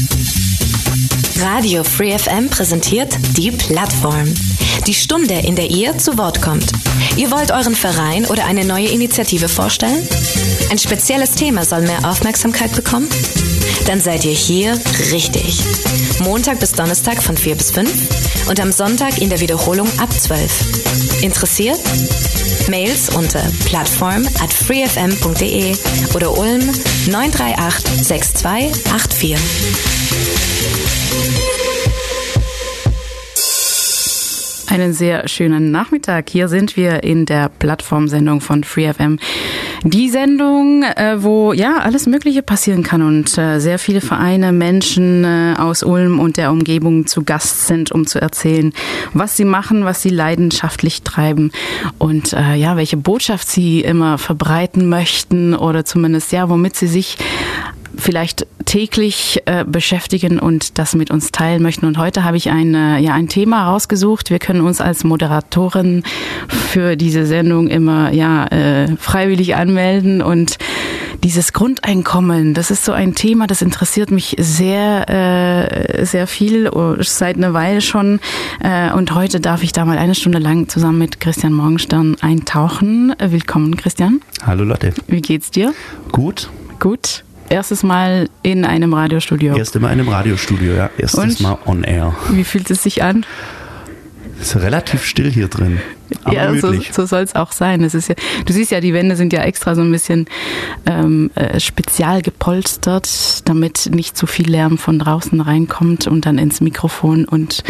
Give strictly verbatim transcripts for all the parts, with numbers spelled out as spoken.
Radio Free F M präsentiert die Plattform. Die Stunde, in der ihr zu Wort kommt. Ihr wollt euren Verein oder eine neue Initiative vorstellen? Ein spezielles Thema soll mehr Aufmerksamkeit bekommen? Dann seid ihr hier richtig. Montag bis Donnerstag von vier bis fünf und am Sonntag in der Wiederholung ab zwölf. Interessiert? Mails unter plattform at freefm punkt de oder Ulm neun drei acht sechs zwei acht vier. Einen sehr schönen Nachmittag. Hier sind wir in der Plattformsendung von Free F M. Die Sendung, äh, wo ja alles Mögliche passieren kann und äh, sehr viele Vereine, Menschen äh, aus Ulm und der Umgebung zu Gast sind, um zu erzählen, was sie machen, was sie leidenschaftlich treiben und äh, ja, welche Botschaft sie immer verbreiten möchten oder zumindest ja, womit sie sich vielleicht täglich äh, beschäftigen und das mit uns teilen möchten. Und heute habe ich ein, äh, ja, ein Thema rausgesucht. Wir können uns als Moderatorin für diese Sendung immer ja, äh, freiwillig anmelden. Und dieses Grundeinkommen, das ist so ein Thema, das interessiert mich sehr, äh, sehr viel, seit einer Weile schon. Äh, und heute darf ich da mal eine Stunde lang zusammen mit Christian Morgenstern eintauchen. Willkommen, Christian. Hallo Lotte. Wie geht's dir? Gut. Gut. Erstes Mal in einem Radiostudio. Erstes Mal in einem Radiostudio, ja. Erstes Und? Mal on air. Wie fühlt es sich an? Es ist relativ still hier drin. Aber ja, so, so soll es auch sein. Es ist ja, du siehst ja, die Wände sind ja extra so ein bisschen ähm, äh, spezial gepolstert, damit nicht zu viel Lärm von draußen reinkommt und dann ins Mikrofon und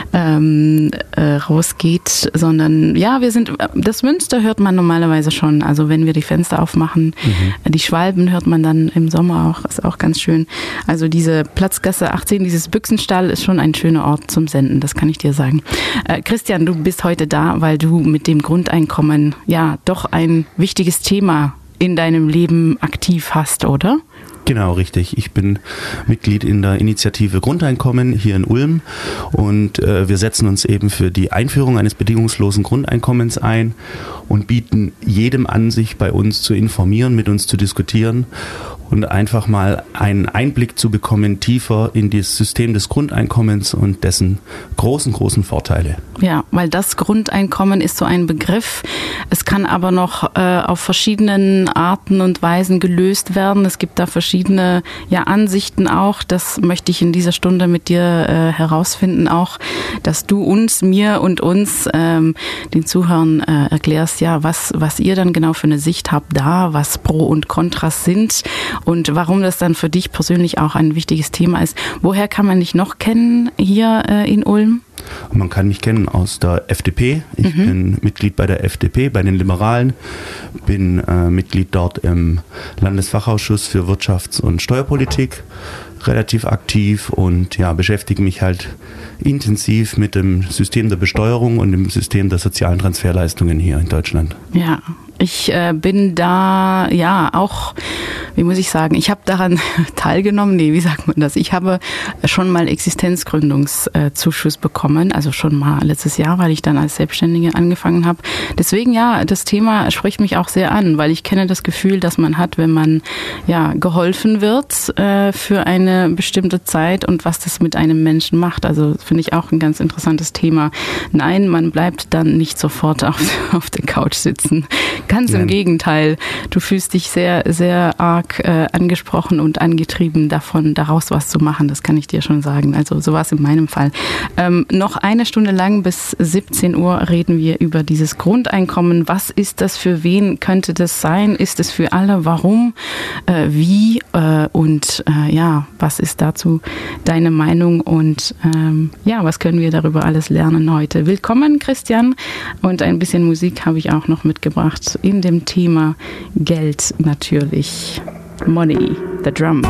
ähm, äh, rausgeht, sondern ja, wir sind, das Münster hört man normalerweise schon, also wenn wir die Fenster aufmachen, mhm. die Schwalben hört man dann im Sommer auch, ist auch ganz schön. Also diese Platzgasse achtzehn, dieses Büchsenstall ist schon ein schöner Ort zum Senden, das kann ich dir sagen. Äh, Christian, du bist heute da, weil du mit dem Grundeinkommen ja doch ein wichtiges Thema in deinem Leben aktiv hast, oder? Genau, richtig. Ich bin Mitglied in der Initiative Grundeinkommen hier in Ulm und äh, wir setzen uns eben für die Einführung eines bedingungslosen Grundeinkommens ein und bieten jedem an, sich bei uns zu informieren, mit uns zu diskutieren und einfach mal einen Einblick zu bekommen, tiefer in das System des Grundeinkommens und dessen großen, großen Vorteile. Ja, weil das Grundeinkommen ist so ein Begriff. Es kann aber noch äh, auf verschiedenen Arten und Weisen gelöst werden. Es gibt da verschiedene ja, Ansichten auch. Das möchte ich in dieser Stunde mit dir äh, herausfinden auch, dass du uns, mir und uns, ähm, den Zuhörern äh, erklärst, ja, was, was ihr dann genau für eine Sicht habt da, was Pro und Kontras sind und warum das dann für dich persönlich auch ein wichtiges Thema ist. Woher kann man dich noch kennen hier äh, in Ulm? Man kann mich kennen aus der F D P. Ich mhm. bin Mitglied bei der F D P, bei den Liberalen, bin äh, Mitglied dort im Landesfachausschuss für Wirtschafts- und Steuerpolitik, relativ aktiv und ja, beschäftige mich halt intensiv mit dem System der Besteuerung und dem System der sozialen Transferleistungen hier in Deutschland. Ja, ich äh, bin da ja auch, wie muss ich sagen, ich habe daran teilgenommen, nee, wie sagt man das? Ich habe schon mal Existenzgründungszuschuss bekommen, also schon mal letztes Jahr, weil ich dann als Selbstständige angefangen habe. Deswegen ja, das Thema spricht mich auch sehr an, weil ich kenne das Gefühl, das man hat, wenn man ja geholfen wird äh, für eine bestimmte Zeit und was das mit einem Menschen macht. Also finde ich auch ein ganz interessantes Thema. Nein, man bleibt dann nicht sofort auf, auf der Couch sitzen. Ganz Nein. Im Gegenteil. Du fühlst dich sehr, sehr arg äh, angesprochen und angetrieben davon, daraus was zu machen. Das kann ich dir schon sagen. Also so war es in meinem Fall. Ähm, noch eine Stunde lang bis siebzehn Uhr reden wir über dieses Grundeinkommen. Was ist das? Für wen könnte das sein? Ist es für alle? Warum? Äh, wie? Äh, und äh, ja, was ist dazu deine Meinung? Und ähm, ja, was können wir darüber alles lernen heute? Willkommen, Christian. Und ein bisschen Musik habe ich auch noch mitgebracht. In dem Thema Geld natürlich. Money, the drums.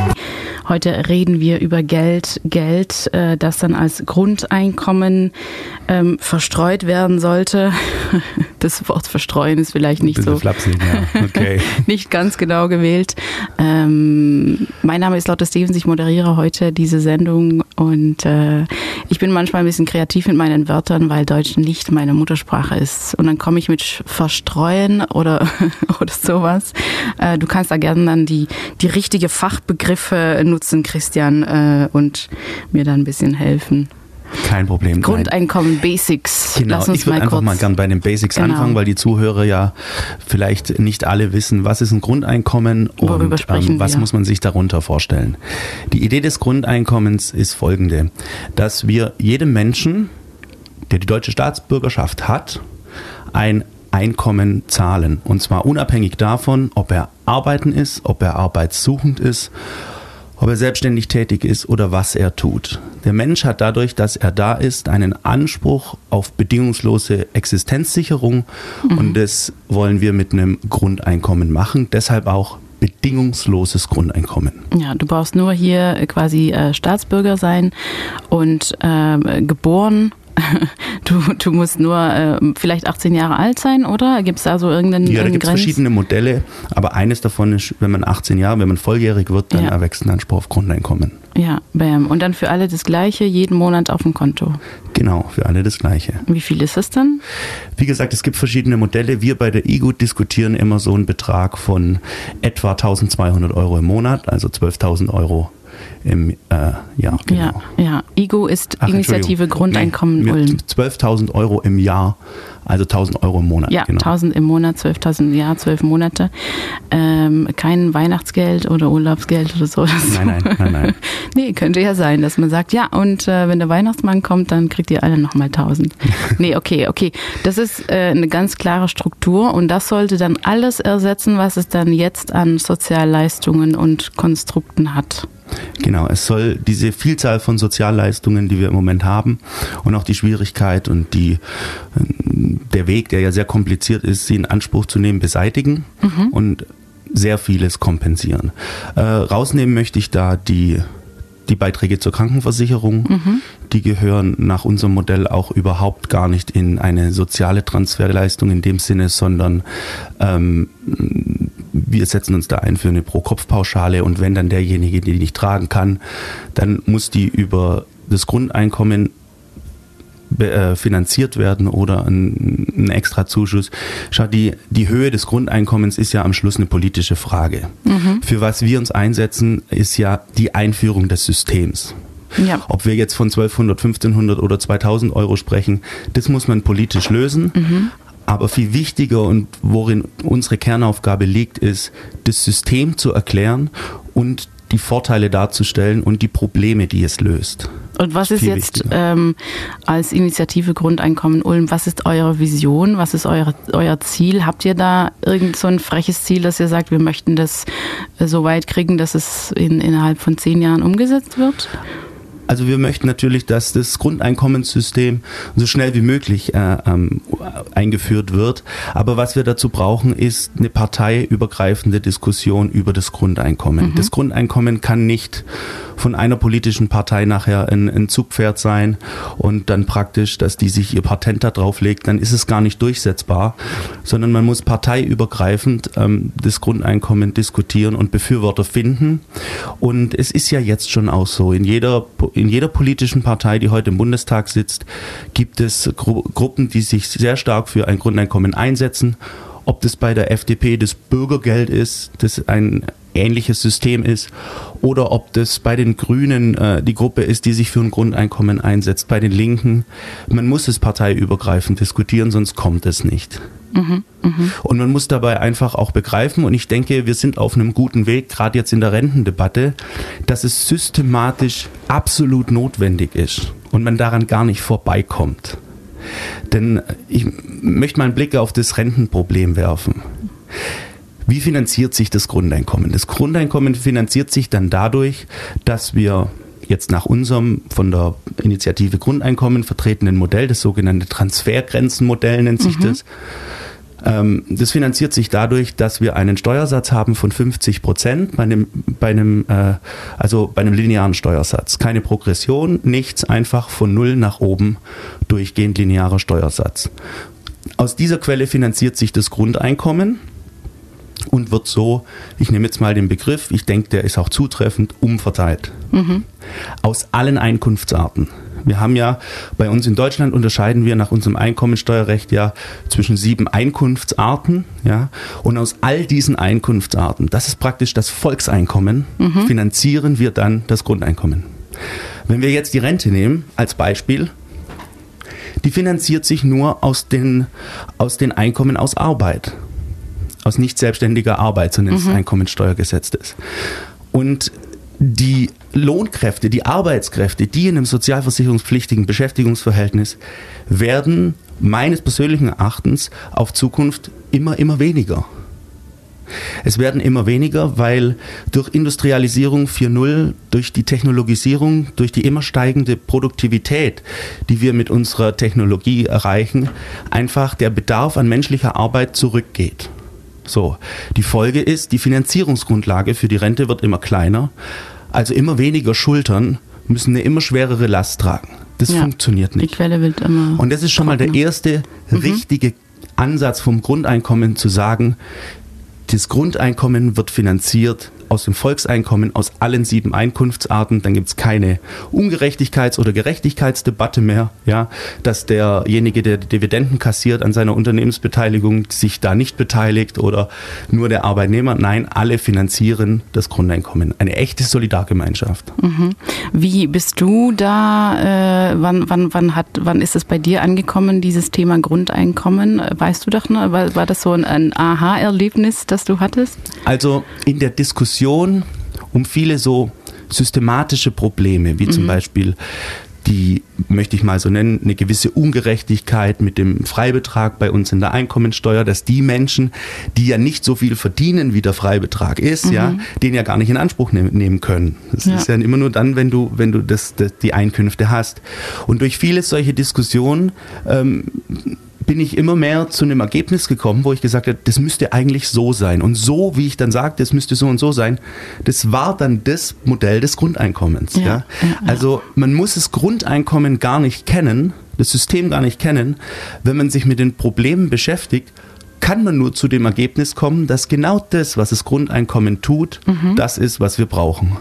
Heute reden wir über Geld, Geld, äh, das dann als Grundeinkommen ähm, verstreut werden sollte. Das Wort verstreuen ist vielleicht nicht so flapsig, ja. Okay. Nicht ganz genau gewählt. Ähm, mein Name ist Lotte Stevens, ich moderiere heute diese Sendung und äh, ich bin manchmal ein bisschen kreativ mit meinen Wörtern, weil Deutsch nicht meine Muttersprache ist. Und dann komme ich mit verstreuen oder, oder sowas. Äh, du kannst da gerne dann die, die richtige Fachbegriffe nutzen. nutzen, Christian, äh, und mir da ein bisschen helfen. Kein Problem. Grundeinkommen, nein. Basics. Genau, Lass uns ich würde mal einfach kurz mal gern bei den Basics genau. anfangen, weil die Zuhörer ja vielleicht nicht alle wissen, was ist ein Grundeinkommen Worüber und ähm, was wir? muss man sich darunter vorstellen. Die Idee des Grundeinkommens ist folgende, dass wir jedem Menschen, der die deutsche Staatsbürgerschaft hat, ein Einkommen zahlen. Und zwar unabhängig davon, ob er arbeiten ist, ob er arbeitssuchend ist, ob er selbstständig tätig ist oder was er tut. Der Mensch hat dadurch, dass er da ist, einen Anspruch auf bedingungslose Existenzsicherung mhm. und das wollen wir mit einem Grundeinkommen machen. Deshalb auch bedingungsloses Grundeinkommen. Ja, du brauchst nur hier quasi äh, Staatsbürger sein und äh, geboren. Du, du musst nur äh, vielleicht achtzehn Jahre alt sein, oder? Gibt es da so irgendeinen Ja, da gibt es Grenz? verschiedene Modelle, aber eines davon ist, wenn man achtzehn Jahre, wenn man volljährig wird, dann ja. erwächst ein Anspruch auf Grundeinkommen. Ja, bam. Und dann für alle das Gleiche, jeden Monat auf dem Konto. Genau, für alle das Gleiche. Wie viel ist das dann? Wie gesagt, es gibt verschiedene Modelle. Wir bei der I G U diskutieren immer so einen Betrag von etwa eintausendzweihundert Euro im Monat, also zwölftausend Euro im äh, Jahr. Genau. Ja, ja. I G U ist Ach, Initiative Grundeinkommen nee, Ulm. zwölftausend Euro im Jahr, also tausend Euro im Monat. Ja, genau. tausend im Monat, zwölftausend im Jahr, zwölf Monate. Ähm, kein Weihnachtsgeld oder Urlaubsgeld oder so. Nein, nein, nein, nein. Nee, könnte ja sein, dass man sagt, ja, und äh, wenn der Weihnachtsmann kommt, dann kriegt ihr alle nochmal tausend. Nee, okay, okay. Das ist äh, eine ganz klare Struktur und das sollte dann alles ersetzen, was es dann jetzt an Sozialleistungen und Konstrukten hat. Genau, es soll diese Vielzahl von Sozialleistungen, die wir im Moment haben und auch die Schwierigkeit und die, der Weg, der ja sehr kompliziert ist, sie in Anspruch zu nehmen, beseitigen mhm. und sehr vieles kompensieren. Äh, rausnehmen möchte ich da die Die Beiträge zur Krankenversicherung, mhm. die gehören nach unserem Modell auch überhaupt gar nicht in eine soziale Transferleistung in dem Sinne, sondern ähm, wir setzen uns da ein für eine Pro-Kopf-Pauschale und wenn dann derjenige die nicht tragen kann, dann muss die über das Grundeinkommen äh, finanziert werden oder ein, ein extra Zuschuss. Schau, die, die Höhe des Grundeinkommens ist ja am Schluss eine politische Frage. Mhm. Für was wir uns einsetzen, ist ja die Einführung des Systems. Ja. Ob wir jetzt von zwölfhundert, fünfzehnhundert oder zweitausend Euro sprechen, das muss man politisch lösen. Mhm. Aber viel wichtiger und worin unsere Kernaufgabe liegt, ist, das System zu erklären und die Vorteile darzustellen und die Probleme, die es löst. Und was ist jetzt ähm, als Initiative Grundeinkommen Ulm, was ist eure Vision, was ist eure, euer Ziel? Habt ihr da irgend so ein freches Ziel, dass ihr sagt, wir möchten das so weit kriegen, dass es in, innerhalb von zehn Jahren umgesetzt wird? Also wir möchten natürlich, dass das Grundeinkommenssystem so schnell wie möglich äh, ähm, eingeführt wird. Aber was wir dazu brauchen, ist eine parteiübergreifende Diskussion über das Grundeinkommen. Mhm. Das Grundeinkommen kann nicht von einer politischen Partei nachher ein, ein Zugpferd sein und dann praktisch, dass die sich ihr Patent da drauf legt, dann ist es gar nicht durchsetzbar, sondern man muss parteiübergreifend ähm, das Grundeinkommen diskutieren und Befürworter finden. Und es ist ja jetzt schon auch so, in jeder In jeder politischen Partei, die heute im Bundestag sitzt, gibt es Gru- Gruppen, die sich sehr stark für ein Grundeinkommen einsetzen. Ob das bei der F D P das Bürgergeld ist, das ein ähnliches System ist, oder ob das bei den Grünen äh, die Gruppe ist, die sich für ein Grundeinkommen einsetzt, bei den Linken. Man muss es parteiübergreifend diskutieren, sonst kommt es nicht. Mhm, mh. Und man muss dabei einfach auch begreifen, und ich denke, wir sind auf einem guten Weg, gerade jetzt in der Rentendebatte, dass es systematisch absolut notwendig ist und man daran gar nicht vorbeikommt. Denn ich möchte mal einen Blick auf das Rentenproblem werfen. Wie finanziert sich das Grundeinkommen? Das Grundeinkommen finanziert sich dann dadurch, dass wir jetzt nach unserem von der Initiative Grundeinkommen vertretenen Modell, das sogenannte Transfergrenzenmodell nennt sich mhm. das, ähm, das finanziert sich dadurch, dass wir einen Steuersatz haben von fünfzig Prozent bei einem, bei einem, äh, also bei einem linearen Steuersatz. Keine Progression, nichts, einfach von null nach oben durchgehend linearer Steuersatz. Aus dieser Quelle finanziert sich das Grundeinkommen. und wird so, ich nehme jetzt mal den Begriff, ich denke, der ist auch zutreffend, umverteilt. Mhm. Aus allen Einkunftsarten. Wir haben ja, bei uns in Deutschland unterscheiden wir nach unserem Einkommensteuerrecht ja zwischen sieben Einkunftsarten. Ja, und aus all diesen Einkunftsarten, das ist praktisch das Volkseinkommen, mhm. finanzieren wir dann das Grundeinkommen. Wenn wir jetzt die Rente nehmen als Beispiel, die finanziert sich nur aus den, aus den Einkommen aus Arbeit. Aus nicht selbstständiger Arbeit, so nennt es mhm. Einkommensteuergesetz ist. Und die Lohnkräfte, die Arbeitskräfte, die in einem sozialversicherungspflichtigen Beschäftigungsverhältnis werden meines persönlichen Erachtens auf Zukunft immer, immer weniger. Es werden immer weniger, weil durch Industrialisierung vier Punkt null, durch die Technologisierung, durch die immer steigende Produktivität, die wir mit unserer Technologie erreichen, einfach der Bedarf an menschlicher Arbeit zurückgeht. So, die Folge ist, die Finanzierungsgrundlage für die Rente wird immer kleiner, also immer weniger Schultern müssen eine immer schwerere Last tragen. Das ja, funktioniert nicht. Die Quelle wird immer Und das ist schon trockener. Mal der erste mhm. richtige Ansatz vom Grundeinkommen, zu sagen, das Grundeinkommen wird finanziert aus dem Volkseinkommen, aus allen sieben Einkunftsarten. Dann gibt es keine Ungerechtigkeits- oder Gerechtigkeitsdebatte mehr, ja, dass derjenige, der die Dividenden kassiert an seiner Unternehmensbeteiligung, sich da nicht beteiligt oder nur der Arbeitnehmer. Nein, alle finanzieren das Grundeinkommen. Eine echte Solidargemeinschaft. Mhm. Wie bist du da, äh, wann, wann, wann, hat, wann ist es bei dir angekommen, dieses Thema Grundeinkommen? Weißt du doch, ne? war, war das so ein, ein Aha-Erlebnis, das du hattest? Also in der Diskussion um viele so systematische Probleme, wie mhm. zum Beispiel die, möchte ich mal so nennen, eine gewisse Ungerechtigkeit mit dem Freibetrag bei uns in der Einkommensteuer, dass die Menschen, die ja nicht so viel verdienen, wie der Freibetrag ist, mhm. ja, den ja gar nicht in Anspruch ne- nehmen können. Das ja. ist ja immer nur dann, wenn du, wenn du das, das, die Einkünfte hast. Und durch viele solche Diskussionen ähm, bin ich immer mehr zu einem Ergebnis gekommen, wo ich gesagt habe, das müsste eigentlich so sein. Und so, wie ich dann sagte, das müsste so und so sein, das war dann das Modell des Grundeinkommens. Ja. Ja. Also man muss das Grundeinkommen gar nicht kennen, das System gar nicht kennen. Wenn man sich mit den Problemen beschäftigt, kann man nur zu dem Ergebnis kommen, dass genau das, was das Grundeinkommen tut, mhm. das ist, was wir brauchen.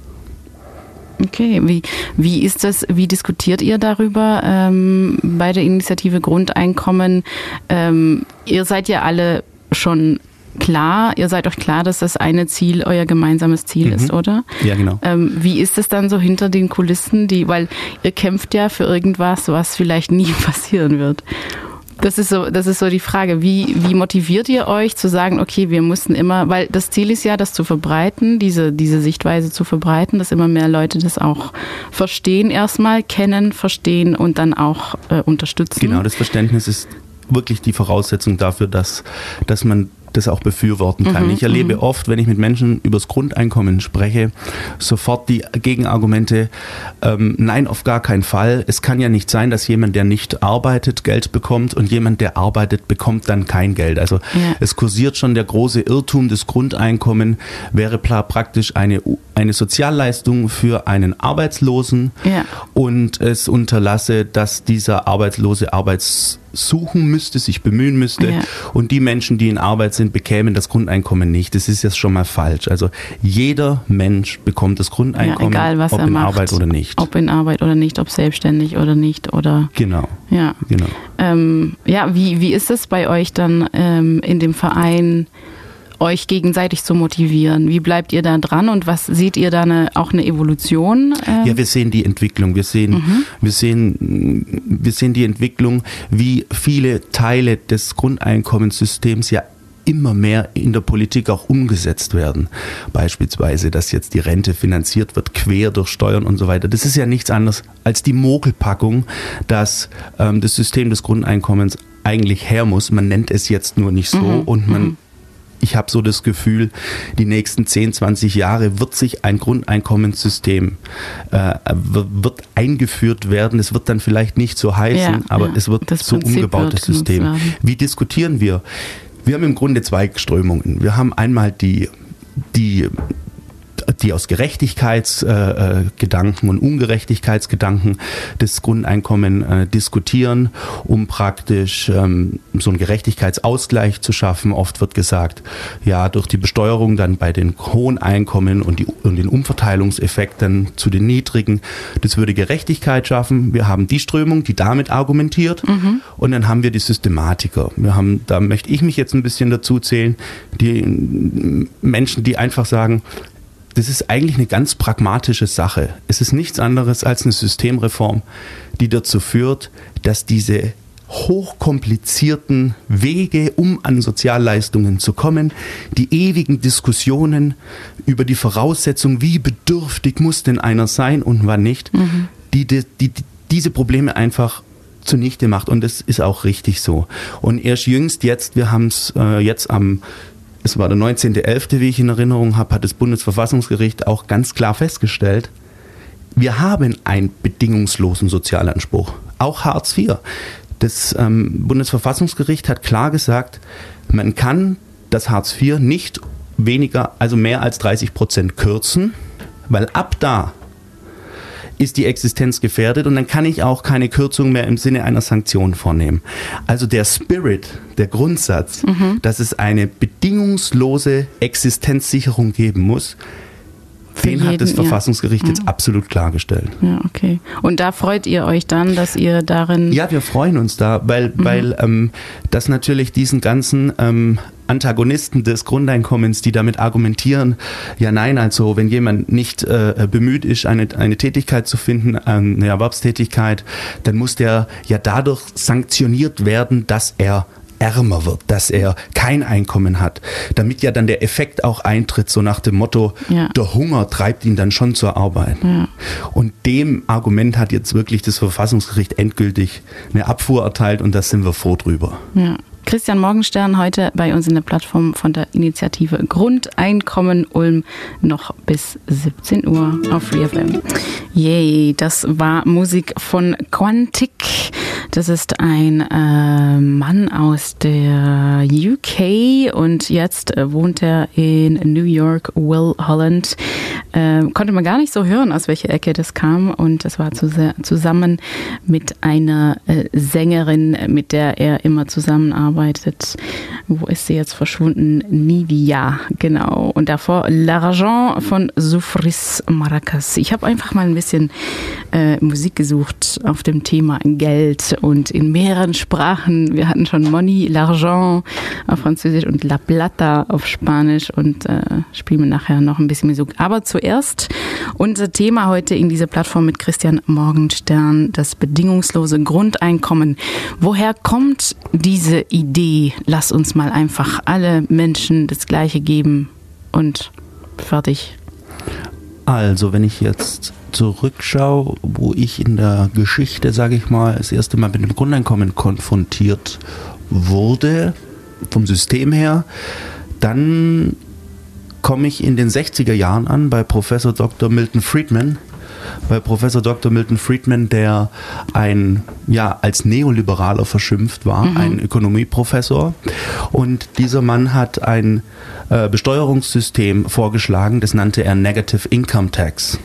Okay, wie, wie ist das, wie diskutiert ihr darüber ähm, bei der Initiative Grundeinkommen? Ähm, ihr seid ja alle schon klar, ihr seid euch klar, dass das eine Ziel euer gemeinsames Ziel mhm. ist, oder? Ja, genau. Ähm, wie ist es dann so hinter den Kulissen, die, weil ihr kämpft ja für irgendwas, was vielleicht nie passieren wird. Das ist so, das ist so die Frage. Wie, wie motiviert ihr euch zu sagen, okay, wir mussten immer, weil das Ziel ist ja, das zu verbreiten, diese, diese Sichtweise zu verbreiten, dass immer mehr Leute das auch verstehen erstmal, kennen, verstehen und dann auch äh, unterstützen. Genau, das Verständnis ist wirklich die Voraussetzung dafür, dass, dass man das auch befürworten kann. Mhm, ich erlebe m- oft, wenn ich mit Menschen über das Grundeinkommen spreche, sofort die Gegenargumente, ähm, nein, auf gar keinen Fall. Es kann ja nicht sein, dass jemand, der nicht arbeitet, Geld bekommt und jemand, der arbeitet, bekommt dann kein Geld. Also ja. es kursiert schon der große Irrtum, das Grundeinkommen wäre praktisch eine, eine Sozialleistung für einen Arbeitslosen ja. und es unterlasse, dass dieser Arbeitslose Arbeits suchen müsste, sich bemühen müsste ja. und die Menschen, die in Arbeit sind, bekämen das Grundeinkommen nicht. Das ist jetzt schon mal falsch. Also jeder Mensch bekommt das Grundeinkommen, ja, egal, was ob er in macht, Arbeit oder nicht. Ob in Arbeit oder nicht, ob selbstständig oder nicht. Oder genau. Ja, genau. Ähm, ja wie, wie ist es bei euch dann ähm, in dem Verein, euch gegenseitig zu motivieren? Wie bleibt ihr da dran und was seht ihr da eine, auch eine Evolution? Ja, wir sehen die Entwicklung. Wir sehen, mhm. wir sehen, wir sehen die Entwicklung, wie viele Teile des Grundeinkommenssystems ja immer mehr in der Politik auch umgesetzt werden. Beispielsweise, dass jetzt die Rente finanziert wird, quer durch Steuern und so weiter. Das ist ja nichts anderes als die Mogelpackung, dass ähm, das System des Grundeinkommens eigentlich her muss. Man nennt es jetzt nur nicht so mhm. und man Ich habe so das Gefühl, die nächsten zehn, zwanzig Jahre wird sich ein Grundeinkommenssystem äh, wird eingeführt werden. Es wird dann vielleicht nicht so heißen, ja, aber ja, es wird so umgebautes System. Wie diskutieren wir? Wir haben im Grunde zwei Strömungen. Wir haben einmal die, die die aus Gerechtigkeitsgedanken äh, und Ungerechtigkeitsgedanken das Grundeinkommen äh, diskutieren, um praktisch ähm, so einen Gerechtigkeitsausgleich zu schaffen. Oft wird gesagt, ja, durch die Besteuerung dann bei den hohen Einkommen und, die, und den Umverteilungseffekten zu den niedrigen, das würde Gerechtigkeit schaffen. Wir haben die Strömung, die damit argumentiert, mhm. und dann haben wir die Systematiker. Wir haben, da möchte ich mich jetzt ein bisschen dazu zählen, die Menschen, die einfach sagen, das ist eigentlich eine ganz pragmatische Sache. Es ist nichts anderes als eine Systemreform, die dazu führt, dass diese hochkomplizierten Wege, um an Sozialleistungen zu kommen, die ewigen Diskussionen über die Voraussetzung, wie bedürftig muss denn einer sein und wann nicht, mhm. die, die, die diese Probleme einfach zunichte macht. Und das ist auch richtig so. Und erst jüngst jetzt, wir haben es äh, jetzt am, es war der neunzehnten elften, wie ich in Erinnerung habe, hat das Bundesverfassungsgericht auch ganz klar festgestellt, wir haben einen bedingungslosen Sozialanspruch, auch Hartz vier. Das ähm, Bundesverfassungsgericht hat klar gesagt, man kann das Hartz vier nicht weniger, also mehr als dreißig Prozent kürzen, weil ab da ist die Existenz gefährdet und dann kann ich auch keine Kürzung mehr im Sinne einer Sanktion vornehmen. Also der Spirit, der Grundsatz, mhm. dass es eine bedingungslose Existenzsicherung geben muss, den jeden, hat das Verfassungsgericht ja. jetzt mhm. absolut klargestellt. Ja, okay. Und da freut ihr euch dann, dass ihr darin... Ja, wir freuen uns da, weil, mhm. weil ähm, das natürlich diesen ganzen ähm, Antagonisten des Grundeinkommens, die damit argumentieren, ja nein, also wenn jemand nicht äh, bemüht ist, eine, eine Tätigkeit zu finden, eine Erwerbstätigkeit, dann muss der ja dadurch sanktioniert werden, dass er ärmer wird, dass er kein Einkommen hat, damit ja dann der Effekt auch eintritt, so nach dem Motto, ja. der Hunger treibt ihn dann schon zur Arbeit. Ja. Und dem Argument hat jetzt wirklich das Verfassungsgericht endgültig eine Abfuhr erteilt und da sind wir froh drüber. Ja. Christian Morgenstern heute bei uns in der Plattform von der Initiative Grundeinkommen Ulm noch bis siebzehn Uhr auf Free F M. Yay, das war Musik von Quantic. Das ist ein äh, Mann aus der U K und jetzt äh, wohnt er in New York, Will Holland. Äh, konnte man gar nicht so hören, aus welcher Ecke das kam, und das war zu, zusammen mit einer äh, Sängerin, mit der er immer zusammenarbeitet. Wo ist sie jetzt verschwunden? Nidia, genau. Und davor L'Argent von Soufris Maracas. Ich habe einfach mal ein bisschen äh, Musik gesucht auf dem Thema Geld und in mehreren Sprachen. Wir hatten schon Money, L'Argent auf Französisch und La Plata auf Spanisch und äh, spielen wir nachher noch ein bisschen Musik. Aber zuerst unser Thema heute in dieser Plattform mit Christian Morgenstern, das bedingungslose Grundeinkommen. Woher kommt diese Idee? Lass uns mal einfach alle Menschen das Gleiche geben und fertig. Also, wenn ich jetzt zurückschaue, wo ich in der Geschichte, sage ich mal, das erste Mal mit dem Grundeinkommen konfrontiert wurde, vom System her, dann komme ich in den sechziger Jahren an bei Professor Doktor Milton Friedman. Bei Professor Doktor Milton Friedman, der ein, ja, als Neoliberaler verschimpft war, mhm. ein Ökonomieprofessor. Und dieser Mann hat ein äh, Besteuerungssystem vorgeschlagen, das nannte er Negative Income Tax.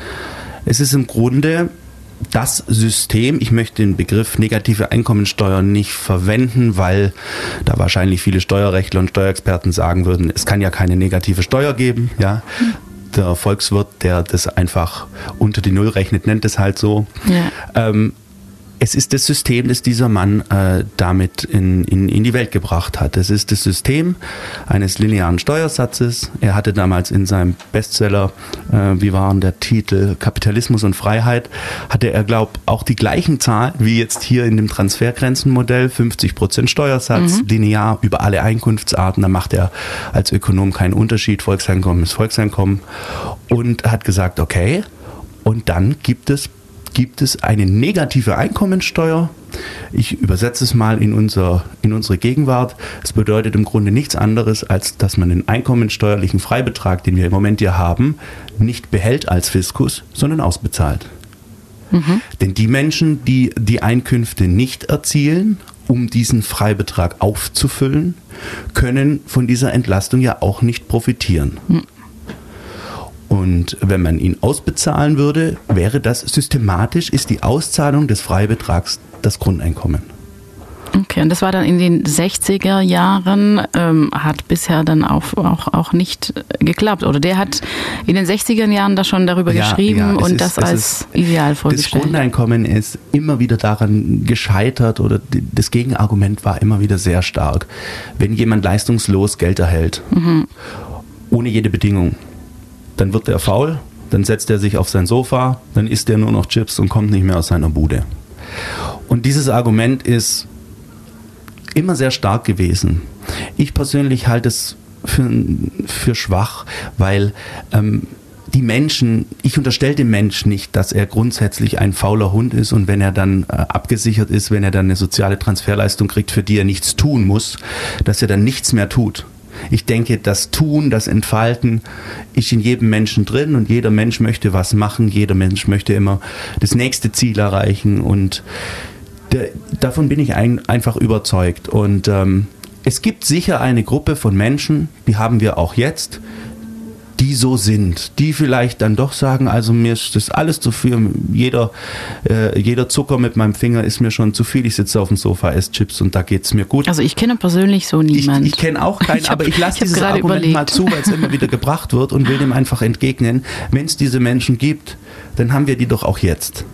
Es ist im Grunde das System, ich möchte den Begriff negative Einkommensteuer nicht verwenden, weil da wahrscheinlich viele Steuerrechtler und Steuerexperten sagen würden, es kann ja keine negative Steuer geben, ja. Mhm. Der Volkswirt, der das einfach unter die Null rechnet, nennt es halt so. Ja. Ähm, es ist das System, das dieser Mann äh, damit in, in, in die Welt gebracht hat. Es ist das System eines linearen Steuersatzes. Er hatte damals in seinem Bestseller, äh, wie war der Titel, Kapitalismus und Freiheit, hatte er, glaube ich, auch die gleichen Zahlen wie jetzt hier in dem Transfergrenzenmodell, fünfzig Prozent Steuersatz, mhm. linear über alle Einkunftsarten. Da macht er als Ökonom keinen Unterschied. Volkseinkommen ist Volkseinkommen. Und hat gesagt, okay, und dann gibt es gibt es eine negative Einkommensteuer. Ich übersetze es mal in, unser, in unsere Gegenwart. Es bedeutet im Grunde nichts anderes, als dass man den einkommensteuerlichen Freibetrag, den wir im Moment hier haben, nicht behält als Fiskus, sondern ausbezahlt. Mhm. Denn die Menschen, die die Einkünfte nicht erzielen, um diesen Freibetrag aufzufüllen, können von dieser Entlastung ja auch nicht profitieren. Mhm. Und wenn man ihn ausbezahlen würde, wäre das systematisch, ist die Auszahlung des Freibetrags das Grundeinkommen. Okay, und das war dann in den sechziger Jahren, ähm, hat bisher dann auch, auch, auch nicht geklappt. Oder der hat in den sechziger Jahren da schon darüber ja, geschrieben ja, und ist, das als ist, ideal vorgestellt. Das Grundeinkommen ist immer wieder daran gescheitert oder das Gegenargument war immer wieder sehr stark. Wenn jemand leistungslos Geld erhält, mhm. ohne jede Bedingung, dann wird er faul, dann setzt er sich auf sein Sofa, dann isst er nur noch Chips und kommt nicht mehr aus seiner Bude. Und dieses Argument ist immer sehr stark gewesen. Ich persönlich halte es für, für schwach, weil ähm, die Menschen, ich unterstelle dem Menschen nicht, dass er grundsätzlich ein fauler Hund ist und wenn er dann äh, abgesichert ist, wenn er dann eine soziale Transferleistung kriegt, für die er nichts tun muss, dass er dann nichts mehr tut. Ich denke, das Tun, das Entfalten ist in jedem Menschen drin und jeder Mensch möchte was machen, jeder Mensch möchte immer das nächste Ziel erreichen und Der, davon bin ich ein, einfach überzeugt. Und ähm, es gibt sicher eine Gruppe von Menschen, die haben wir auch jetzt, die so sind, die vielleicht dann doch sagen, also mir ist das alles zu viel, jeder, äh, jeder Zucker mit meinem Finger ist mir schon zu viel, ich sitze auf dem Sofa, esse Chips und da geht es mir gut. Also ich kenne persönlich so niemanden. Ich, ich kenne auch keinen, ich hab, aber ich lasse dieses Argument überlegt. mal zu, weil es immer wieder gebracht wird und will dem einfach entgegnen, wenn es diese Menschen gibt, dann haben wir die doch auch jetzt.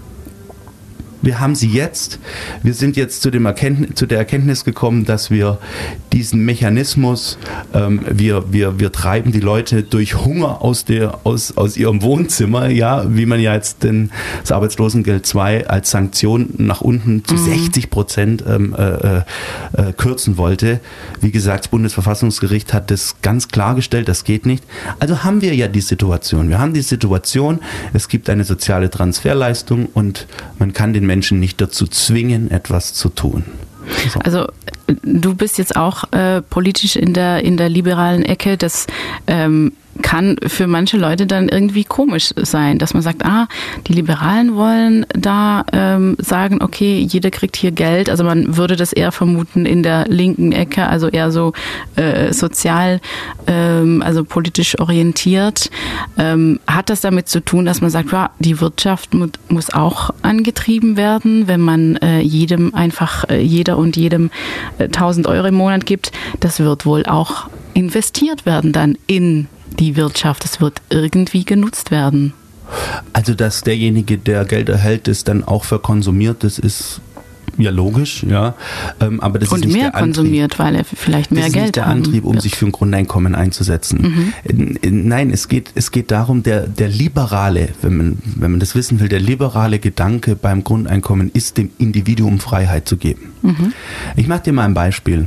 Wir haben sie jetzt. Wir sind jetzt zu, dem Erkenntnis, zu der Erkenntnis gekommen, dass wir diesen Mechanismus, ähm, wir, wir, wir treiben die Leute durch Hunger aus, der, aus, aus ihrem Wohnzimmer, ja, wie man ja jetzt den, das Arbeitslosengeld zwei als Sanktion nach unten zu mhm. sechzig Prozent ähm, äh, äh, kürzen wollte. Wie gesagt, das Bundesverfassungsgericht hat das ganz klargestellt, das geht nicht. Also haben wir ja die Situation. Wir haben die Situation, es gibt eine soziale Transferleistung und man kann den Menschen nicht dazu zwingen, etwas zu tun. So. Also du bist jetzt auch äh, politisch in der in der liberalen Ecke. Das ähm, kann für manche Leute dann irgendwie komisch sein, dass man sagt, ah, die Liberalen wollen da ähm, sagen, okay, jeder kriegt hier Geld. Also man würde das eher vermuten in der linken Ecke, also eher so äh, sozial, ähm, also politisch orientiert. Ähm, hat das damit zu tun, dass man sagt, ja, die Wirtschaft mu- muss auch angetrieben werden, wenn man äh, jedem einfach, äh, jeder und jedem äh, tausend Euro im Monat gibt? Das wird wohl auch investiert werden dann in die Wirtschaft, es wird irgendwie genutzt werden. Also, dass derjenige, der Geld erhält, das dann auch verkonsumiert, das ist ja logisch, ja. Ähm, aber das und ist nicht mehr der Antrieb, konsumiert, weil er vielleicht mehr Geld hat. Das ist Geld nicht der Antrieb, um wird. sich für ein Grundeinkommen einzusetzen. Mhm. Nein, es geht, es geht darum, der, der liberale, wenn man, wenn man das wissen will, der liberale Gedanke beim Grundeinkommen ist, dem Individuum Freiheit zu geben. Mhm. Ich mache dir mal ein Beispiel.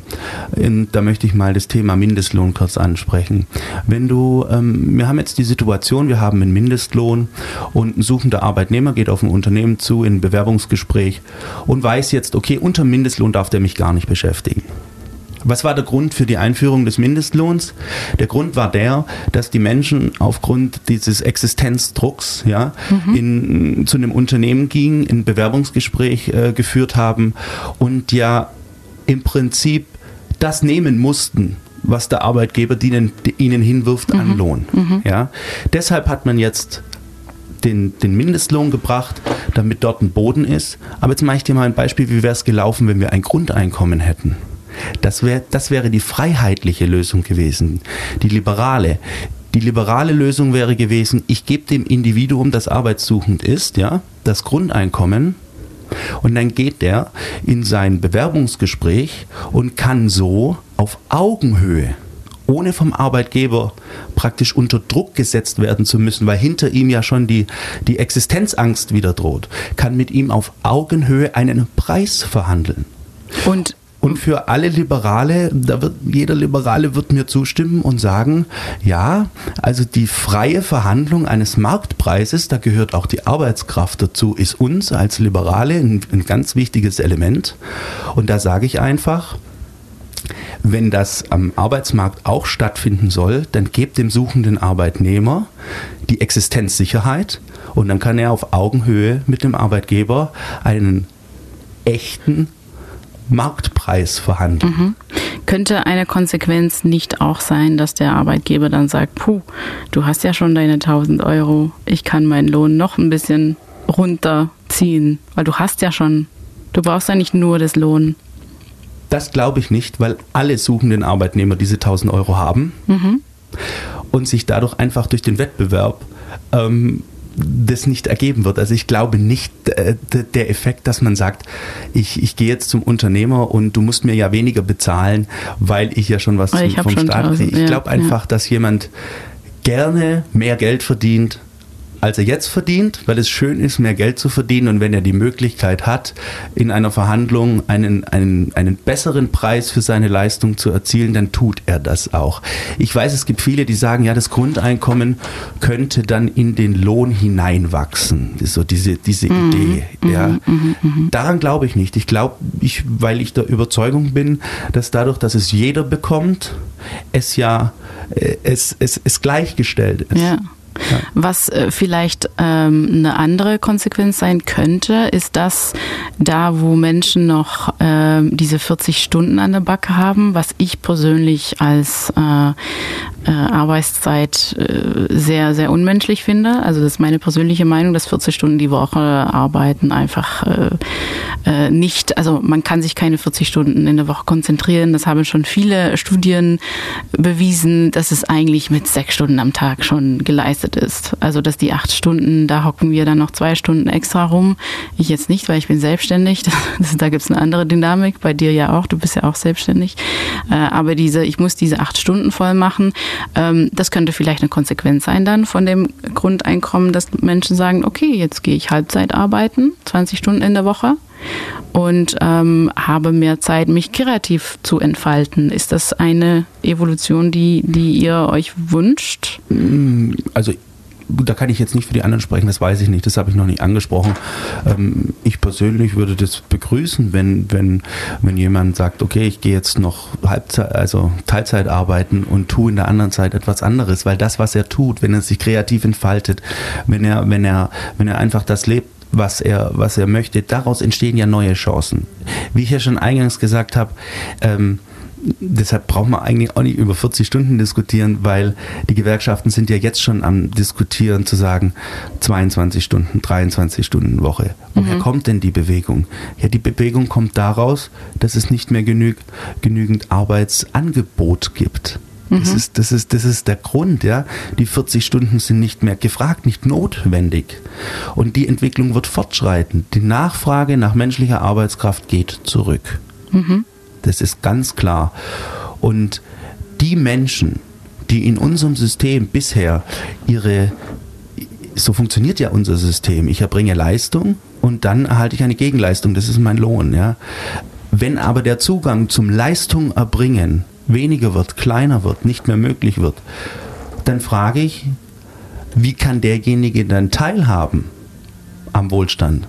Da möchte ich mal das Thema Mindestlohn kurz ansprechen. Wenn du, ähm, wir haben jetzt die Situation, wir haben einen Mindestlohn und ein suchender Arbeitnehmer geht auf ein Unternehmen zu in ein Bewerbungsgespräch und weiß jetzt, okay, unter Mindestlohn darf der mich gar nicht beschäftigen. Was war der Grund für die Einführung des Mindestlohns? Der Grund war der, dass die Menschen aufgrund dieses Existenzdrucks ja, mhm. in, zu einem Unternehmen gingen, ein Bewerbungsgespräch äh, geführt haben und ja im Prinzip das nehmen mussten, was der Arbeitgeber ihnen, ihnen hinwirft mhm. an Lohn. Mhm. Ja? Deshalb hat man jetzt Den, den Mindestlohn gebracht, damit dort ein Boden ist. Aber jetzt mache ich dir mal ein Beispiel, wie wäre es gelaufen, wenn wir ein Grundeinkommen hätten. Das, wär, das wäre die freiheitliche Lösung gewesen, die liberale. Die liberale Lösung wäre gewesen, ich gebe dem Individuum, das arbeitssuchend ist, ja, das Grundeinkommen und dann geht der in sein Bewerbungsgespräch und kann so auf Augenhöhe, ohne vom Arbeitgeber praktisch unter Druck gesetzt werden zu müssen, weil hinter ihm ja schon die, die Existenzangst wieder droht, kann mit ihm auf Augenhöhe einen Preis verhandeln. Und Und für alle Liberale, da wird, jeder Liberale wird mir zustimmen und sagen, ja, also die freie Verhandlung eines Marktpreises, da gehört auch die Arbeitskraft dazu, ist uns als Liberale ein, ein ganz wichtiges Element. Und da sage ich einfach, wenn das am Arbeitsmarkt auch stattfinden soll, dann gebt dem suchenden Arbeitnehmer die Existenzsicherheit und dann kann er auf Augenhöhe mit dem Arbeitgeber einen echten Marktpreis verhandeln. Mhm. Könnte eine Konsequenz nicht auch sein, dass der Arbeitgeber dann sagt, puh, du hast ja schon deine tausend Euro, ich kann meinen Lohn noch ein bisschen runterziehen, weil du hast ja schon, du brauchst ja nicht nur das Lohn. Das glaube ich nicht, weil alle suchenden Arbeitnehmer diese tausend Euro haben mhm. und sich dadurch einfach durch den Wettbewerb ähm, das nicht ergeben wird. Also ich glaube nicht äh, der Effekt, dass man sagt, ich, ich gehe jetzt zum Unternehmer und du musst mir ja weniger bezahlen, weil ich ja schon was zum, vom Staat kriege. Ich ja, glaube einfach, ja. dass jemand gerne mehr Geld verdient, als er jetzt verdient, weil es schön ist, mehr Geld zu verdienen, und wenn er die Möglichkeit hat, in einer Verhandlung einen, einen, einen besseren Preis für seine Leistung zu erzielen, dann tut er das auch. Ich weiß, es gibt viele, die sagen, ja, das Grundeinkommen könnte dann in den Lohn hineinwachsen. Das ist so diese, diese mhm. Idee. Ja. Mhm, mhm, Daran glaube ich nicht. Ich glaube, ich, weil ich der Überzeugung bin, dass dadurch, dass es jeder bekommt, es ja äh, es, es, es gleichgestellt ist. Ja. Ja. Was äh, vielleicht ähm, eine andere Konsequenz sein könnte, ist, dass da, wo Menschen noch äh, diese vierzig Stunden an der Backe haben, was ich persönlich als äh, äh, Arbeitszeit äh, sehr, sehr unmenschlich finde. Also das ist meine persönliche Meinung, dass vierzig Stunden die Woche arbeiten einfach äh, äh, nicht, also man kann sich keine vierzig Stunden in der Woche konzentrieren. Das haben schon viele Studien bewiesen, dass es eigentlich mit sechs Stunden am Tag schon geleistet ist. Also, dass die acht Stunden, da hocken wir dann noch zwei Stunden extra rum. Ich jetzt nicht, weil ich bin selbstständig. Das, da gibt es eine andere Dynamik. Bei dir ja auch. Du bist ja auch selbstständig. Äh, aber diese, ich muss diese acht Stunden voll machen. Ähm, das könnte vielleicht eine Konsequenz sein dann von dem Grundeinkommen, dass Menschen sagen, okay, jetzt gehe ich Halbzeit arbeiten, zwanzig Stunden in der Woche. Und ähm, habe mehr Zeit, mich kreativ zu entfalten. Ist das eine Evolution, die, die ihr euch wünscht? Also da kann ich jetzt nicht für die anderen sprechen, das weiß ich nicht, das habe ich noch nicht angesprochen. Ähm, ich persönlich würde das begrüßen, wenn, wenn, wenn jemand sagt, okay, ich gehe jetzt noch Halbzeit, also Teilzeit arbeiten und tue in der anderen Zeit etwas anderes, weil das, was er tut, wenn er sich kreativ entfaltet, wenn er, wenn er, wenn er einfach das lebt, was er, was er möchte, daraus entstehen ja neue Chancen. Wie ich ja schon eingangs gesagt habe, ähm, deshalb braucht man eigentlich auch nicht über vierzig Stunden diskutieren, weil die Gewerkschaften sind ja jetzt schon am Diskutieren zu sagen, zweiundzwanzig Stunden, dreiundzwanzig Stunden Woche. Woher mhm. kommt denn die Bewegung? Ja, die Bewegung kommt daraus, dass es nicht mehr genü- genügend Arbeitsangebot gibt. Das ist, das ist, das ist der Grund, ja. Die vierzig Stunden sind nicht mehr gefragt, nicht notwendig. Und die Entwicklung wird fortschreiten. Die Nachfrage nach menschlicher Arbeitskraft geht zurück. Mhm. Das ist ganz klar. Und die Menschen, die in unserem System bisher ihre, so funktioniert ja unser System. Ich erbringe Leistung und dann erhalte ich eine Gegenleistung. Das ist mein Lohn, ja. Wenn aber der Zugang zum Leistung erbringen weniger wird, kleiner wird, nicht mehr möglich wird, dann frage ich, wie kann derjenige dann teilhaben am Wohlstand?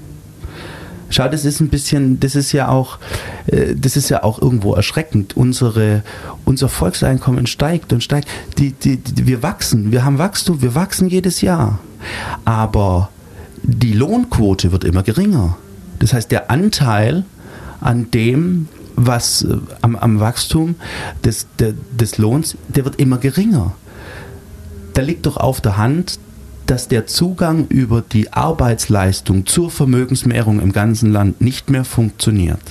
Schau, das ist ein bisschen, das ist ja auch, das ist ja auch irgendwo erschreckend. Unsere, unser Volkseinkommen steigt und steigt. Die, die, die, wir wachsen, wir haben Wachstum, wir wachsen jedes Jahr. Aber die Lohnquote wird immer geringer. Das heißt, der Anteil an dem, was äh, am, am Wachstum des, der, des Lohns, der wird immer geringer. Da liegt doch auf der Hand, dass der Zugang über die Arbeitsleistung zur Vermögensmehrung im ganzen Land nicht mehr funktioniert.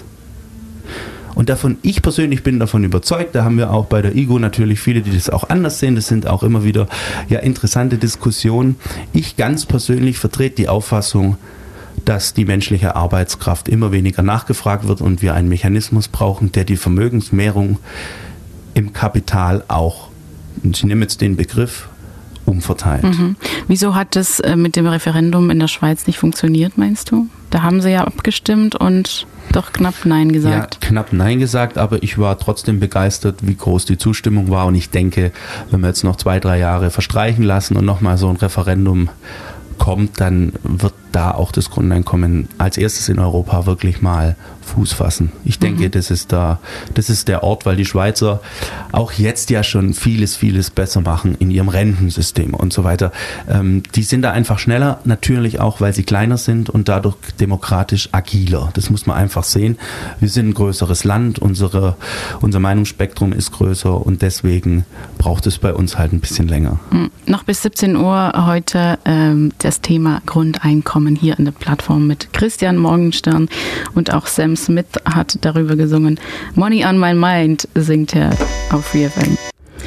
Und davon, ich persönlich bin davon überzeugt, da haben wir auch bei der I G O natürlich viele, die das auch anders sehen, das sind auch immer wieder ja, interessante Diskussionen. Ich ganz persönlich vertrete die Auffassung, dass die menschliche Arbeitskraft immer weniger nachgefragt wird und wir einen Mechanismus brauchen, der die Vermögensmehrung im Kapital auch, ich nehme jetzt den Begriff, umverteilt. Mhm. Wieso hat das mit dem Referendum in der Schweiz nicht funktioniert, meinst du? Da haben sie ja abgestimmt und doch knapp Nein gesagt. Ja, knapp Nein gesagt, aber ich war trotzdem begeistert, wie groß die Zustimmung war, und ich denke, wenn wir jetzt noch zwei, drei Jahre verstreichen lassen und nochmal so ein Referendum kommt, dann wird da auch das Grundeinkommen als erstes in Europa wirklich mal Fuß fassen. Ich denke, mhm. das ist da, das ist der Ort, weil die Schweizer auch jetzt ja schon vieles, vieles besser machen in ihrem Rentensystem und so weiter. Ähm, die sind da einfach schneller, natürlich auch, weil sie kleiner sind und dadurch demokratisch agiler. Das muss man einfach sehen. Wir sind ein größeres Land, unsere, unser Meinungsspektrum ist größer und deswegen braucht es bei uns halt ein bisschen länger. Mhm. Noch bis siebzehn Uhr heute ähm, das Thema Grundeinkommen hier in der Plattform mit Christian Morgenstern und auch Sam Smith hat darüber gesungen. Money on my mind singt er auf Free F M.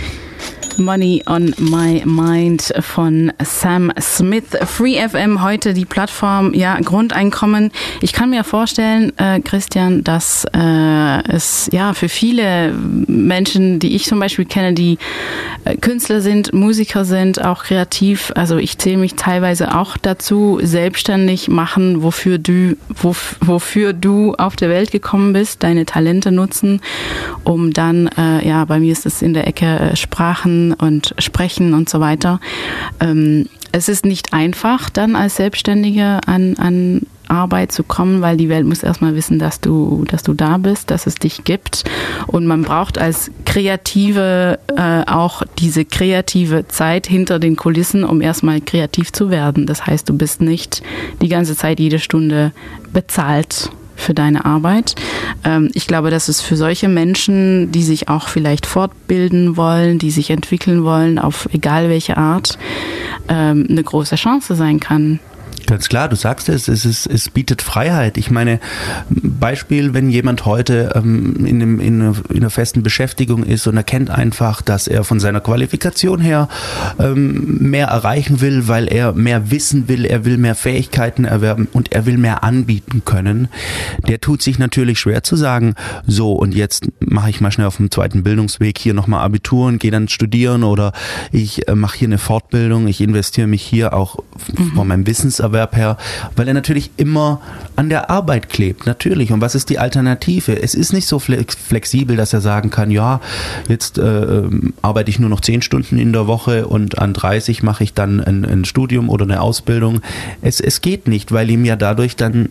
Money on my mind von Sam Smith. Free F M, heute die Plattform, ja, Grundeinkommen. Ich kann mir vorstellen, äh, Christian, dass äh, es ja für viele Menschen, die ich zum Beispiel kenne, die äh, Künstler sind, Musiker sind, auch kreativ, also ich zähle mich teilweise auch dazu, selbstständig machen, wofür du, wof, wofür du auf der Welt gekommen bist, deine Talente nutzen, um dann, äh, ja, bei mir ist es in der Ecke äh, Sprachen und Sprechen und so weiter. Ähm, es ist nicht einfach, dann als Selbstständige an, an Arbeit zu kommen, weil die Welt muss erstmal wissen, dass du, dass du da bist, dass es dich gibt. Und man braucht als Kreative äh, auch diese kreative Zeit hinter den Kulissen, um erstmal kreativ zu werden. Das heißt, du bist nicht die ganze Zeit, jede Stunde bezahlt für deine Arbeit. Ich glaube, dass es für solche Menschen, die sich auch vielleicht fortbilden wollen, die sich entwickeln wollen, auf egal welche Art, eine große Chance sein kann. Ganz klar, du sagst es, es, ist, es bietet Freiheit. Ich meine, Beispiel, wenn jemand heute ähm, in, einem, in, einer, in einer festen Beschäftigung ist und erkennt einfach, dass er von seiner Qualifikation her ähm, mehr erreichen will, weil er mehr wissen will, er will mehr Fähigkeiten erwerben und er will mehr anbieten können, der tut sich natürlich schwer zu sagen, so und jetzt mache ich mal schnell auf dem zweiten Bildungsweg hier nochmal Abitur und gehe dann studieren oder ich äh, mache hier eine Fortbildung, ich investiere mich hier auch mhm. von meinem Wissenserwerb her, weil er natürlich immer an der Arbeit klebt, natürlich. Und was ist die Alternative? Es ist nicht so flexibel, dass er sagen kann, ja, jetzt äh, arbeite ich nur noch zehn Stunden in der Woche und an dreißig mache ich dann ein, ein Studium oder eine Ausbildung. Es, es geht nicht, weil ihm ja dadurch dann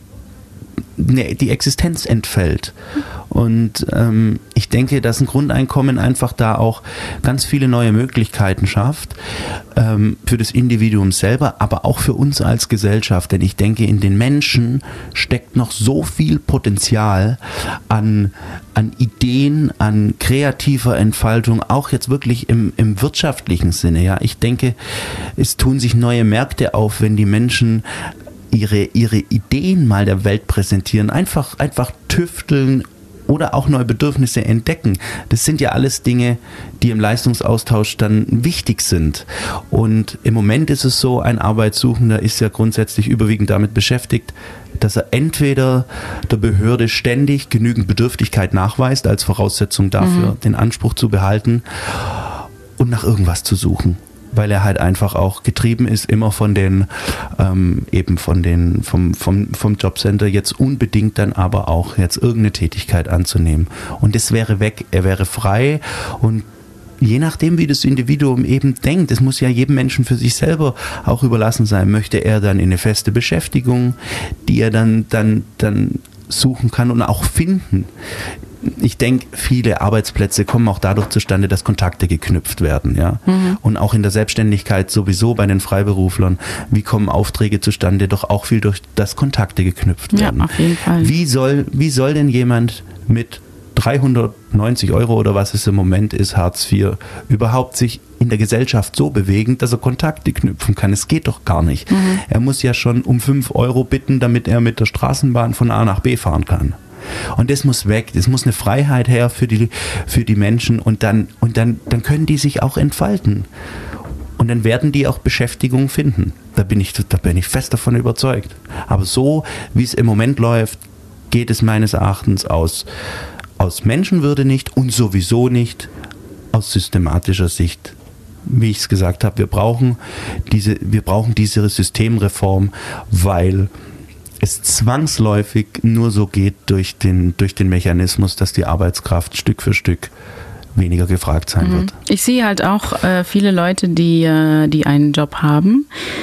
ne, die Existenz entfällt. Und ähm, ich denke, dass ein Grundeinkommen einfach da auch ganz viele neue Möglichkeiten schafft, ähm, für das Individuum selber, aber auch für uns als Gesellschaft. Denn ich denke, in den Menschen steckt noch so viel Potenzial an, an Ideen, an kreativer Entfaltung, auch jetzt wirklich im, im wirtschaftlichen Sinne. Ja, ich denke, es tun sich neue Märkte auf, wenn die Menschen ihre, ihre Ideen mal der Welt präsentieren, einfach, einfach tüfteln oder auch neue Bedürfnisse entdecken. Das sind ja alles Dinge, die im Leistungsaustausch dann wichtig sind. Und im Moment ist es so, ein Arbeitssuchender ist ja grundsätzlich überwiegend damit beschäftigt, dass er entweder der Behörde ständig genügend Bedürftigkeit nachweist, als Voraussetzung dafür, mhm. den Anspruch zu behalten und nach irgendwas zu suchen. Weil er halt einfach auch getrieben ist, immer von den, ähm, eben von den, vom, vom, vom Jobcenter jetzt unbedingt dann aber auch jetzt irgendeine Tätigkeit anzunehmen. Und das wäre weg, er wäre frei und je nachdem, wie das Individuum eben denkt, es muss ja jedem Menschen für sich selber auch überlassen sein, möchte er dann in eine feste Beschäftigung, die er dann, dann, dann suchen kann und auch finden. Ich denke, viele Arbeitsplätze kommen auch dadurch zustande, dass Kontakte geknüpft werden, ja. Mhm. Und auch in der Selbstständigkeit sowieso bei den Freiberuflern. Wie kommen Aufträge zustande? Doch auch viel durch das Kontakte geknüpft werden. Ja, auf jeden Fall. Wie soll, wie soll denn jemand mit dreihundertneunzig Euro oder was es im Moment ist, Hartz vier, überhaupt sich in der Gesellschaft so bewegen, dass er Kontakte knüpfen kann? Es geht doch gar nicht. Mhm. Er muss ja schon um fünf Euro bitten, damit er mit der Straßenbahn von A nach B fahren kann. Und das muss weg, das muss eine Freiheit her für die, für die Menschen und dann, und dann, dann können die sich auch entfalten. Und dann werden die auch Beschäftigung finden. Da bin ich, da bin ich fest davon überzeugt. Aber so, wie es im Moment läuft, geht es meines Erachtens aus, aus Menschenwürde nicht und sowieso nicht aus systematischer Sicht. Wie ich es gesagt habe, wir brauchen diese, wir brauchen diese Systemreform, weil es zwangsläufig nur so geht durch den, durch den Mechanismus, dass die Arbeitskraft Stück für Stück weniger gefragt sein mhm. wird. Ich sehe halt auch äh, viele Leute, die, äh, die einen Job haben,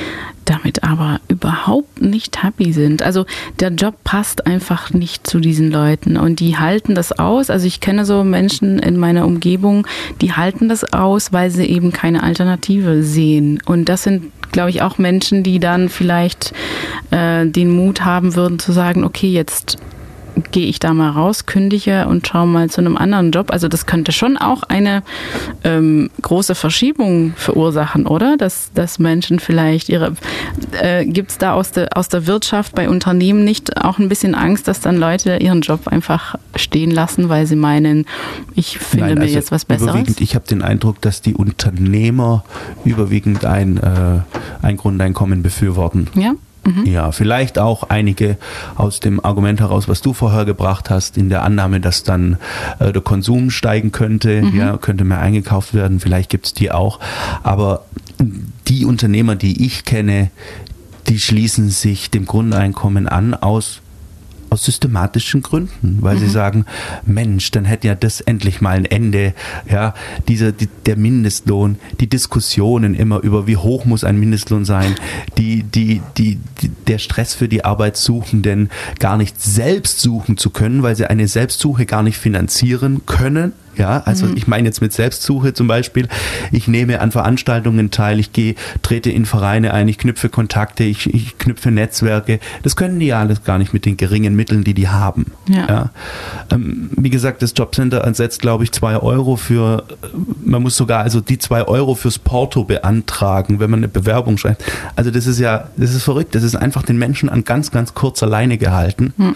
damit aber überhaupt nicht happy sind. Also der Job passt einfach nicht zu diesen Leuten und die halten das aus. Also ich kenne so Menschen in meiner Umgebung, die halten das aus, weil sie eben keine Alternative sehen. Und das sind, glaube ich, auch Menschen, die dann vielleicht äh, den Mut haben würden zu sagen, okay, jetzt gehe ich da mal raus, kündige und schaue mal zu einem anderen Job. Also das könnte schon auch eine ähm, große Verschiebung verursachen, oder? Dass, dass Menschen vielleicht ihre, äh, gibt es da aus der, aus der Wirtschaft bei Unternehmen nicht auch ein bisschen Angst, dass dann Leute ihren Job einfach stehen lassen, weil sie meinen, ich finde Nein, mir also jetzt was Besseres? Ich habe den Eindruck, dass die Unternehmer überwiegend ein, äh, ein Grundeinkommen befürworten. Ja. Ja, vielleicht auch einige aus dem Argument heraus, was du vorher gebracht hast, in der Annahme, dass dann äh, der Konsum steigen könnte, mhm. ja, könnte mehr eingekauft werden, vielleicht gibt es die auch. Aber die Unternehmer, die ich kenne, die schließen sich dem Grundeinkommen an aus aus systematischen Gründen, weil mhm. sie sagen, Mensch, dann hätte ja das endlich mal ein Ende, ja, dieser, die, der Mindestlohn, die Diskussionen immer über, wie hoch muss ein Mindestlohn sein, die, die, die, die, der Stress für die Arbeitssuchenden, gar nicht selbst suchen zu können, weil sie eine Selbstsuche gar nicht finanzieren können. Ja, also mhm. ich meine jetzt mit Selbstsuche zum Beispiel, ich nehme an Veranstaltungen teil, ich gehe, trete in Vereine ein, ich knüpfe Kontakte, ich, ich knüpfe Netzwerke. Das können die ja alles gar nicht mit den geringen Mitteln, die die haben. Ja. Ja. Ähm, wie gesagt, das Jobcenter setzt, glaube ich, zwei Euro für, man muss sogar also die zwei Euro fürs Porto beantragen, wenn man eine Bewerbung schreibt. Also das ist ja, das ist verrückt. Das ist einfach den Menschen an ganz, ganz kurzer Leine gehalten. Mhm.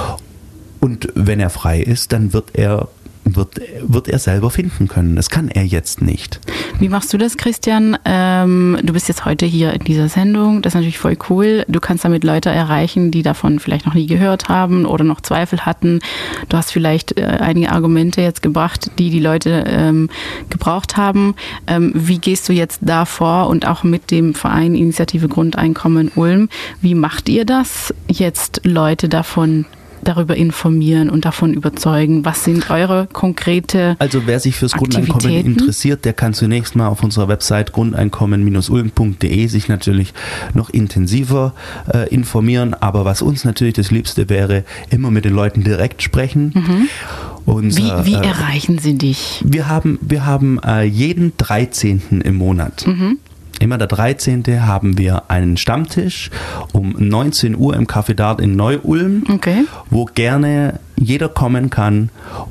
Und wenn er frei ist, dann wird er Wird, wird er selber finden können. Das kann er jetzt nicht. Wie machst du das, Christian? Ähm, du bist jetzt heute hier in dieser Sendung. Das ist natürlich voll cool. Du kannst damit Leute erreichen, die davon vielleicht noch nie gehört haben oder noch Zweifel hatten. Du hast vielleicht äh, einige Argumente jetzt gebracht, die die Leute ähm, gebraucht haben. Ähm, wie gehst du jetzt da vor und auch mit dem Verein Initiative Grundeinkommen Ulm? Wie macht ihr das, jetzt Leute davon darüber informieren und davon überzeugen? Was sind eure konkrete Also wer sich fürs Grundeinkommen interessiert, der kann zunächst mal auf unserer Website grundeinkommen Bindestrich ulm Punkt de sich natürlich noch intensiver äh, informieren. Aber was uns natürlich das Liebste wäre, immer mit den Leuten direkt sprechen. Mhm. Unser, wie wie äh, erreichen sie dich? Wir haben, wir haben äh, jeden dreizehnten im Monat. Mhm. Immer der dreizehnte haben wir einen Stammtisch um neunzehn Uhr im Café Dart in Neu-Ulm, okay. wo gerne jeder kommen kann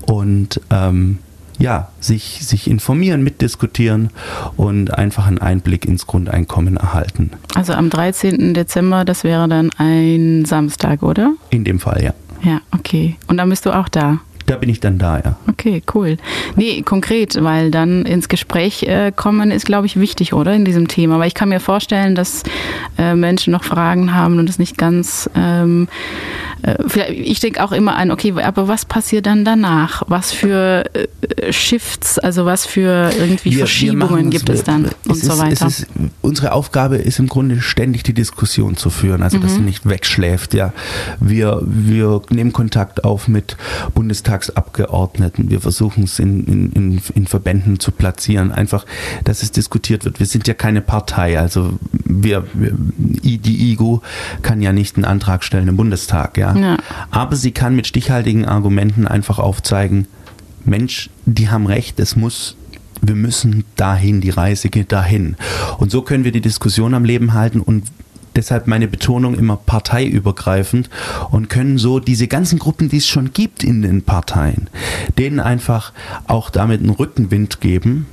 und ähm, ja, sich, sich informieren, mitdiskutieren und einfach einen Einblick ins Grundeinkommen erhalten. Also am dreizehnten Dezember, das wäre dann ein Samstag, oder? In dem Fall, ja. Ja, okay. Und dann bist du auch da? Da bin ich dann da, ja. Okay, cool. Nee, konkret, weil dann ins Gespräch äh, kommen ist, glaube ich, wichtig, oder, in diesem Thema. Weil ich kann mir vorstellen, dass äh, Menschen noch Fragen haben und es nicht ganz, ähm, äh, vielleicht, ich denke auch immer an, okay, aber was passiert dann danach? Was für äh, Shifts, also was für irgendwie wir, Verschiebungen wir gibt es dann es und ist, so weiter? Es ist, unsere Aufgabe ist im Grunde ständig die Diskussion zu führen, also dass mhm. sie nicht wegschläft, ja. Wir, wir nehmen Kontakt auf mit Bundestagsabgeordneten. Wir versuchen es in, in, in, in Verbänden zu platzieren, einfach, dass es diskutiert wird. Wir sind ja keine Partei, also wir, wir die I G U kann ja nicht einen Antrag stellen im Bundestag, ja. ja. Aber sie kann mit stichhaltigen Argumenten einfach aufzeigen, Mensch, die haben recht, es muss wir müssen dahin, die Reise geht dahin. Und so können wir die Diskussion am Leben halten und deshalb meine Betonung immer parteiübergreifend und können so diese ganzen Gruppen, die es schon gibt in den Parteien, denen einfach auch damit einen Rückenwind geben,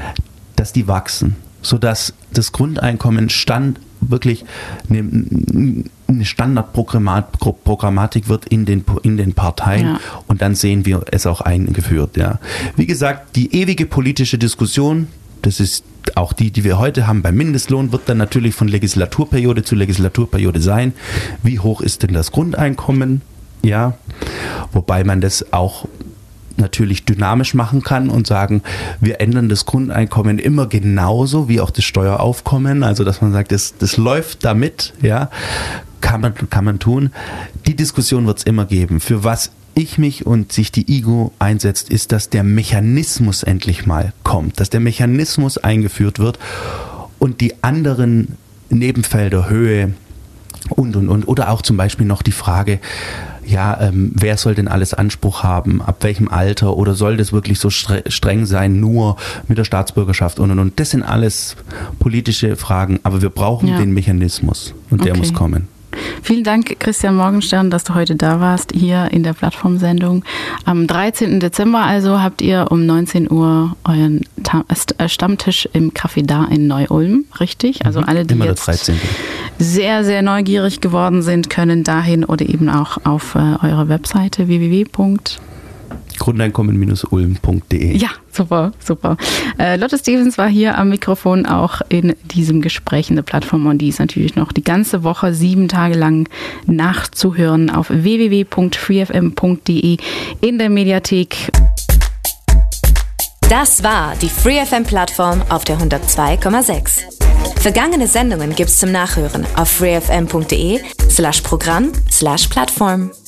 dass die wachsen, sodass das Grundeinkommen stand wirklich eine, eine Standardprogrammatik wird in den, in den Parteien ja. und dann sehen wir es auch eingeführt. Ja. Wie gesagt, die ewige politische Diskussion, das ist auch die, die wir heute haben beim Mindestlohn, wird dann natürlich von Legislaturperiode zu Legislaturperiode sein. Wie hoch ist denn das Grundeinkommen? Ja, wobei man das auch natürlich dynamisch machen kann und sagen, wir ändern das Grundeinkommen immer genauso wie auch das Steueraufkommen, also dass man sagt, das, das läuft damit, ja, kann man, kann man tun. Die Diskussion wird es immer geben. Für was ich mich und sich die I G U einsetzt, ist, dass der Mechanismus endlich mal kommt, dass der Mechanismus eingeführt wird und die anderen Nebenfelder, Höhe und, und, und. Oder auch zum Beispiel noch die Frage, ja, ähm, wer soll denn alles Anspruch haben, ab welchem Alter, oder soll das wirklich so stre- streng sein, nur mit der Staatsbürgerschaft und und und. Das sind alles politische Fragen, aber wir brauchen ja. den Mechanismus und der okay. muss kommen. Vielen Dank, Christian Morgenstern, dass du heute da warst, hier in der Plattformsendung. Am dreizehnten Dezember also habt ihr um neunzehn Uhr euren Ta- Stammtisch im Café Da in Neu-Ulm, richtig? Also alle, die Immer jetzt der dreizehnte sehr, sehr neugierig geworden sind, können dahin oder eben auch auf äh, eurer Webseite w w w punkt grundeinkommen Bindestrich ulm punkt de. Ja, super, super. Äh, Lotte Stevens war hier am Mikrofon auch in diesem Gespräch in der Plattform, und die ist natürlich noch die ganze Woche sieben Tage lang nachzuhören auf w w w punkt free f m punkt de in der Mediathek. Das war die Free F M-Plattform auf der hundertzwei Komma sechs. Vergangene Sendungen gibt's zum Nachhören auf freefm punkt de slash Programm slash Plattform.